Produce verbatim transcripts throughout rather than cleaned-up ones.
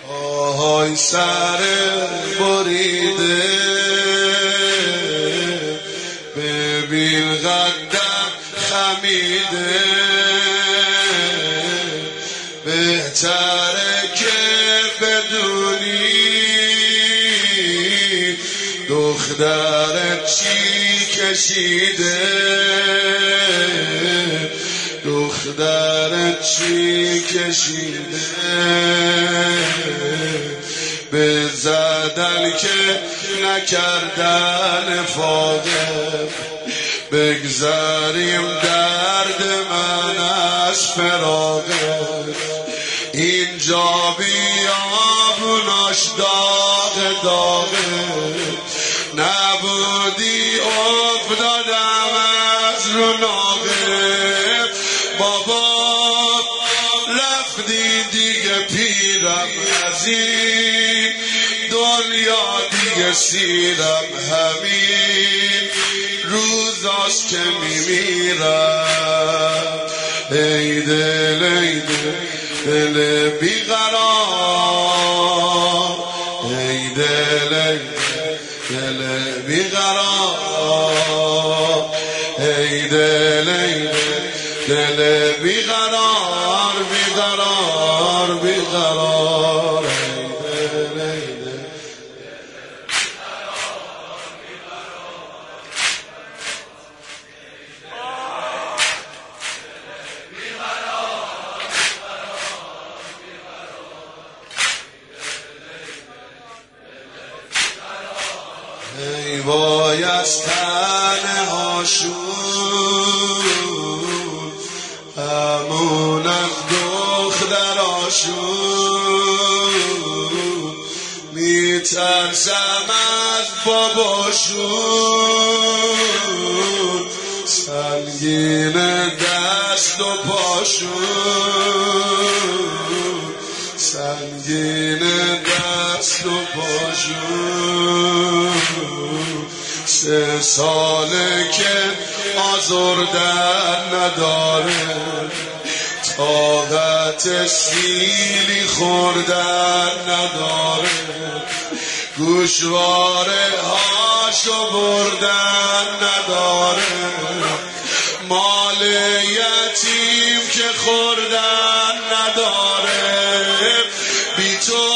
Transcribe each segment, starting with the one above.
آهای سر بریده ببین قدم خمیده بهتره که بدونی دخترت چی کشیده دخترت چی کشیده به زدن که نکردن فاقه بگذاریم درد من از فراقه اینجا بیابوناش داغ داغه نبودی افتادم از رو ناقه بابا رفتی دیگه پیرم از این دنیا دیگه سیرم همین روزاست که میمیرم ای دل ای دل دل بیقرار ای دل ای دل بیقرار ای دل ای دل بیقرار بیقرار بیقرار ای وای از تنهاشون همون از دختراشون میترسم از باباشون سنگین دست و پاشون سنگین دست و پاشون سه ساله که آزردن نداره طاقت سیلی خوردن نداره گوشواره هاشو بردن نداره مال یتیم که خوردن نداره بی تو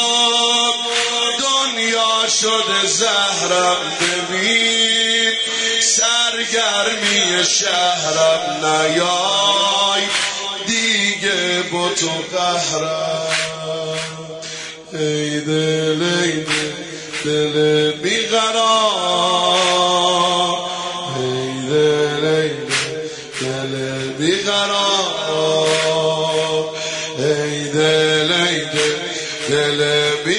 دنیا شده زهرم ببین سرگرمی شهرم نیای دیگه با تو قهرم ای دل ای دل دل بیقرار ای دل ای دل بیقرار ای دل ای دل دل بیقرار